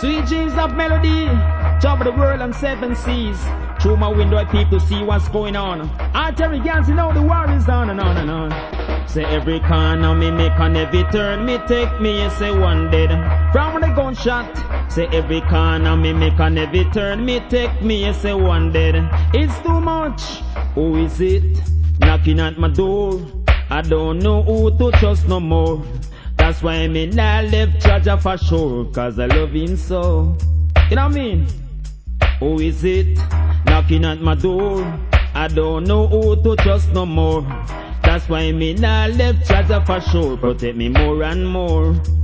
Sweet dreams of melody, top of the world and seven seas. Through my window I peep to see what's going on. I tell the girls, you know the war is on and on and on. Say every corner me make and every turn me take me, you say one dead from the gunshot. Say every corner me make and every turn me take me, you say one dead. It's too much. Who is it knocking at my door? I don't know who to trust no more. That's why me nah left Jaja for sure, cause I love him so. You know what I mean? Who is it knocking at my door? I don't know who to trust no more. That's why me nah left Jaja for sure, protect me more and more.